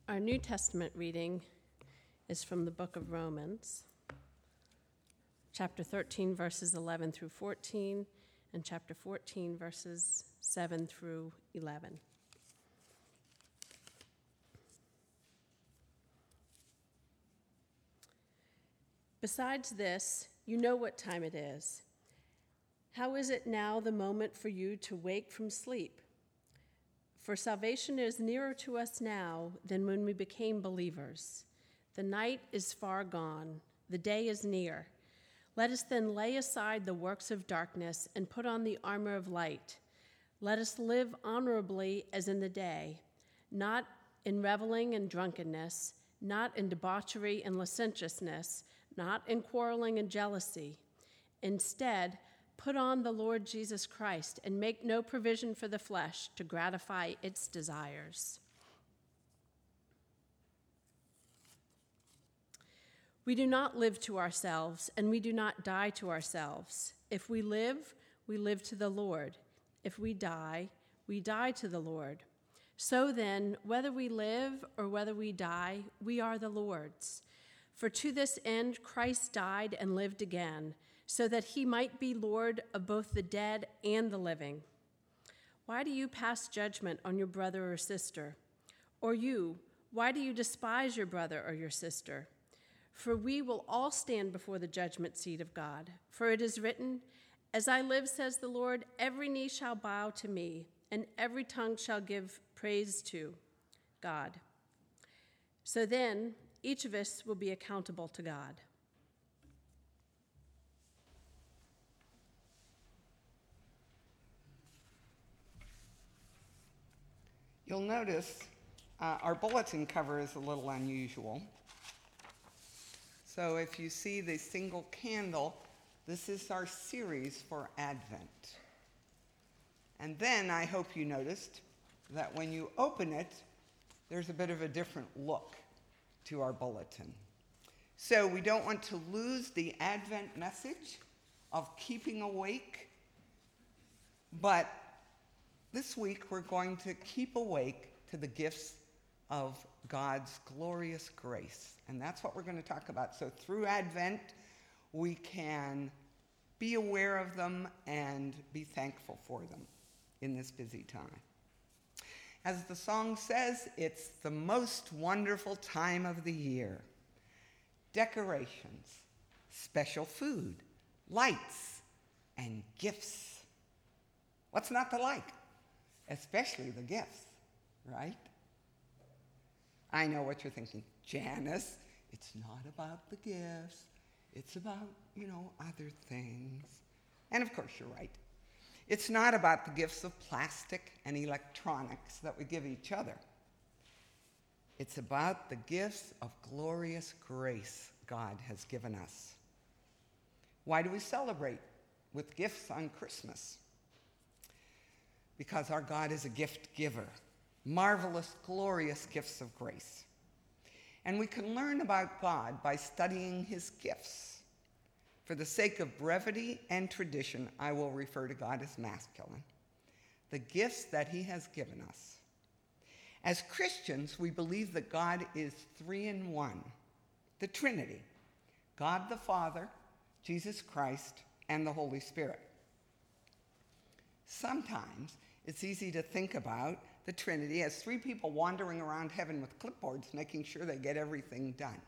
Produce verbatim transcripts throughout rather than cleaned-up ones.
Our New Testament reading is from the book of Romans, chapter thirteen, verses eleven through fourteen, and chapter fourteen, verses seven through eleven. Besides this, you know what time it is. How is it now the moment for you to wake from sleep? For salvation is nearer to us now than when we became believers. The night is far gone, the day is near. Let us then lay aside the works of darkness and put on the armor of light. Let us live honorably as in the day, not in reveling and drunkenness, not in debauchery and licentiousness, not in quarreling and jealousy. Instead, put on the Lord Jesus Christ and make no provision for the flesh to gratify its desires. We do not live to ourselves, and we do not die to ourselves. If we live, we live to the Lord. If we die, we die to the Lord. So then, whether we live or whether we die, we are the Lord's. For to this end Christ died and lived again, so that he might be Lord of both the dead and the living. Why do you pass judgment on your brother or sister? Or you, why do you despise your brother or your sister? For we will all stand before the judgment seat of God. For it is written, "As I live, says the Lord, every knee shall bow to me, and every tongue shall give praise to God." So then, each of us will be accountable to God. You'll notice uh, our bulletin cover is a little unusual. So if you see the single candle, this is our series for Advent. And then I hope you noticed that when you open it, there's a bit of a different look to our bulletin. So we don't want to lose the Advent message of keeping awake, but this week, we're going to keep awake to the gifts of God's glorious grace. And that's what we're going to talk about. So through Advent, we can be aware of them and be thankful for them in this busy time. As the song says, it's the most wonderful time of the year. Decorations, special food, lights, and gifts. What's not to like? Especially the gifts, right? I know what you're thinking. Janice, it's not about the gifts. It's about, you know, other things. And of course, you're right. It's not about the gifts of plastic and electronics that we give each other. It's about the gifts of glorious grace God has given us. Why do we celebrate with gifts on Christmas? Because our God is a gift giver, marvelous, glorious gifts of grace. And we can learn about God by studying his gifts. For the sake of brevity and tradition, I will refer to God as masculine. The gifts that he has given us. As Christians, we believe that God is three in one, the Trinity, God the Father, Jesus Christ, and the Holy Spirit. Sometimes it's easy to think about the Trinity as three people wandering around heaven with clipboards, making sure they get everything done.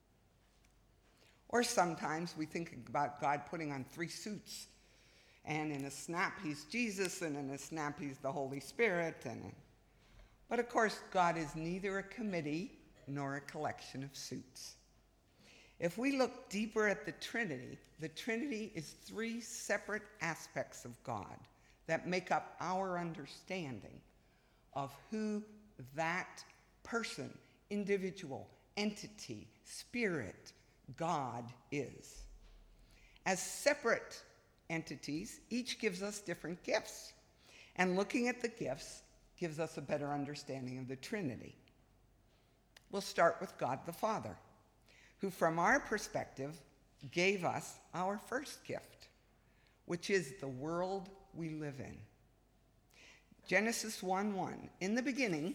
Or sometimes we think about God putting on three suits, and in a snap he's Jesus, and in a snap he's the Holy Spirit. And But of course, God is neither a committee nor a collection of suits. If we look deeper at the Trinity, the Trinity is three separate aspects of God that make up our understanding of who that person, individual, entity, spirit, God is. As separate entities, each gives us different gifts. And looking at the gifts gives us a better understanding of the Trinity. We'll start with God the Father, who from our perspective gave us our first gift, which is the world we live in. Genesis one one, in the beginning,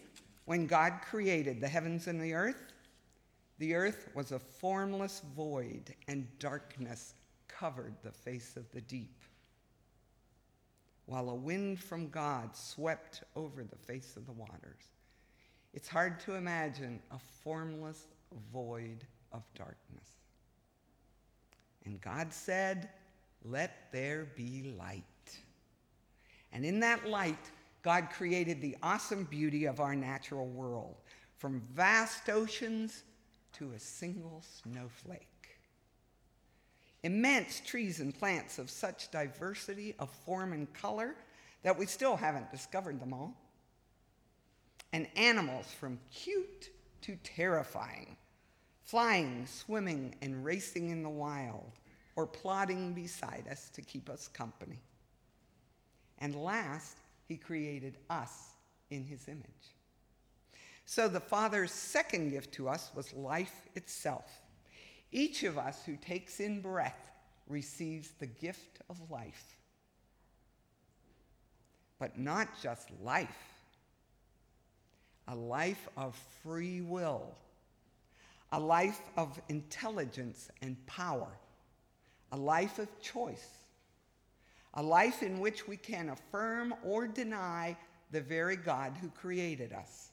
When God created the heavens and the earth, the earth was a formless void, and darkness covered the face of the deep, while a wind from God swept over the face of the waters. It's hard to imagine a formless void of darkness. And God said, "Let there be light." And in that light, God created the awesome beauty of our natural world, from vast oceans to a single snowflake. Immense trees and plants of such diversity of form and color that we still haven't discovered them all. And animals from cute to terrifying, flying, swimming, and racing in the wild, or plodding beside us to keep us company. And last, he created us in his image. So the Father's second gift to us was life itself. Each of us who takes in breath receives the gift of life. But not just life, a life of free will, a life of intelligence and power, a life of choice, a life in which we can affirm or deny the very God who created us.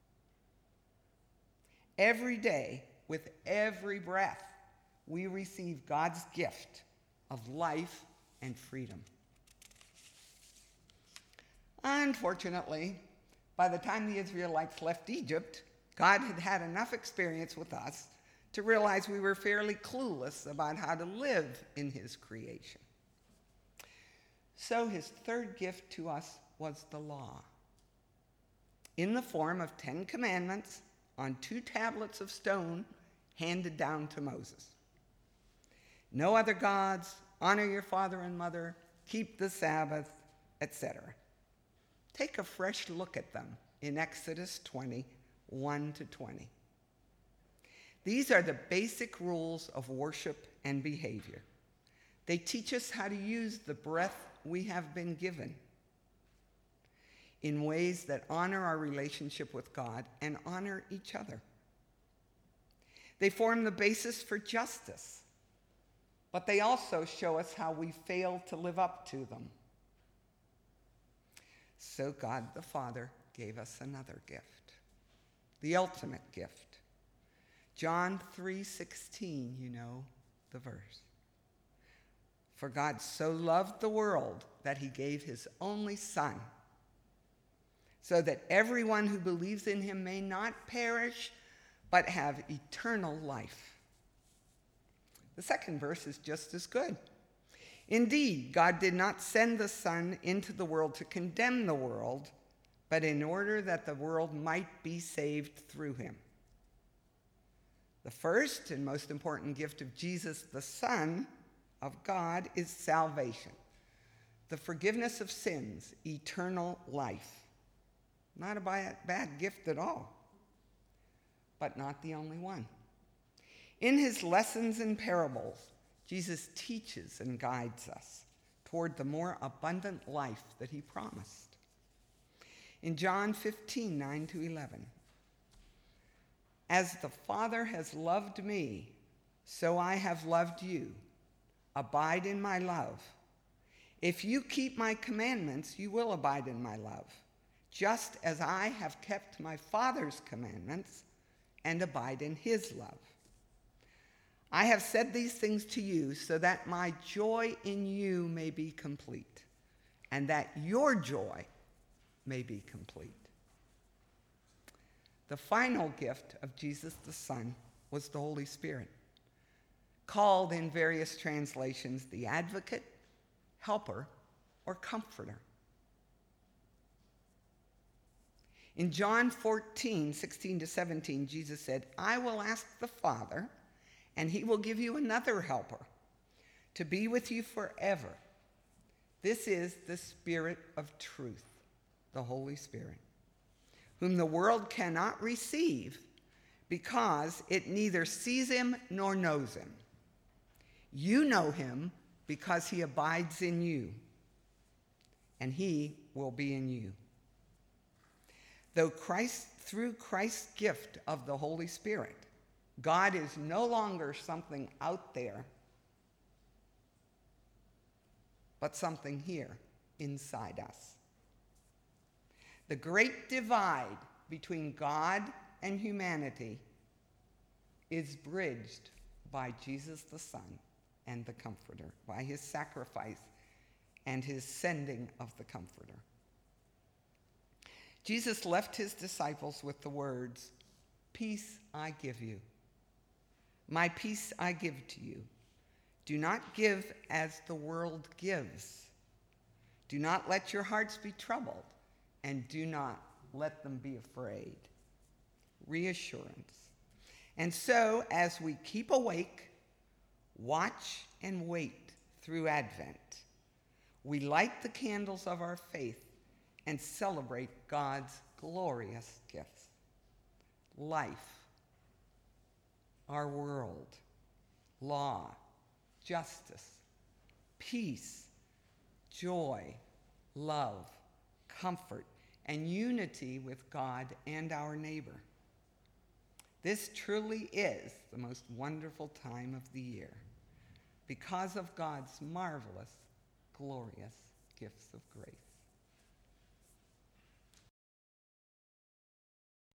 Every day, with every breath, we receive God's gift of life and freedom. Unfortunately, by the time the Israelites left Egypt, God had had enough experience with us to realize we were fairly clueless about how to live in his creation. So his third gift to us was the law, in the form of Ten Commandments on two tablets of stone handed down to Moses. No other gods, honor your father and mother, keep the Sabbath, et cetera. Take a fresh look at them in Exodus twenty, one to twenty. These are the basic rules of worship and behavior. They teach us how to use the breath we have been given in ways that honor our relationship with God and honor each other. They form the basis for justice, but they also show us how we fail to live up to them. So God the Father gave us another gift, the ultimate gift. John three sixteen, you know the verse. For God so loved the world that he gave his only Son, so that everyone who believes in him may not perish, but have eternal life. The second verse is just as good. Indeed, God did not send the Son into the world to condemn the world, but in order that the world might be saved through him. The first and most important gift of Jesus, the Son of God, is salvation, the forgiveness of sins, eternal life. Not a bad gift at all, but not the only one. In his lessons and parables, Jesus teaches and guides us toward the more abundant life that he promised. In John fifteen, nine to eleven, as the Father has loved me, so I have loved you. Abide in my love. If you keep my commandments, you will abide in my love, just as I have kept my Father's commandments and abide in his love. I have said these things to you so that my joy in you may be complete, and that your joy may be complete. The final gift of Jesus the Son was the Holy Spirit, called in various translations the Advocate, Helper, or Comforter. In John fourteen, sixteen to seventeen, Jesus said, I will ask the Father, and he will give you another helper to be with you forever. This is the Spirit of truth, the Holy Spirit, whom the world cannot receive because it neither sees him nor knows him. You know him because he abides in you, and he will be in you. Though Christ's through Christ's gift of the Holy Spirit. God is no longer something out there, but something here inside us. The great divide between God and humanity is bridged by Jesus the Son and the Comforter, by his sacrifice and his sending of the Comforter. Jesus left his disciples with the words, "Peace I give you. My peace I give to you. Do not give as the world gives. Do not let your hearts be troubled, and do not let them be afraid." Reassurance. And so, as we keep awake, watch and wait through Advent, we light the candles of our faith and celebrate God's glorious gifts. Life, our world, law, justice, peace, joy, love, comfort, and unity with God and our neighbor. This truly is the most wonderful time of the year because of God's marvelous, glorious gifts of grace.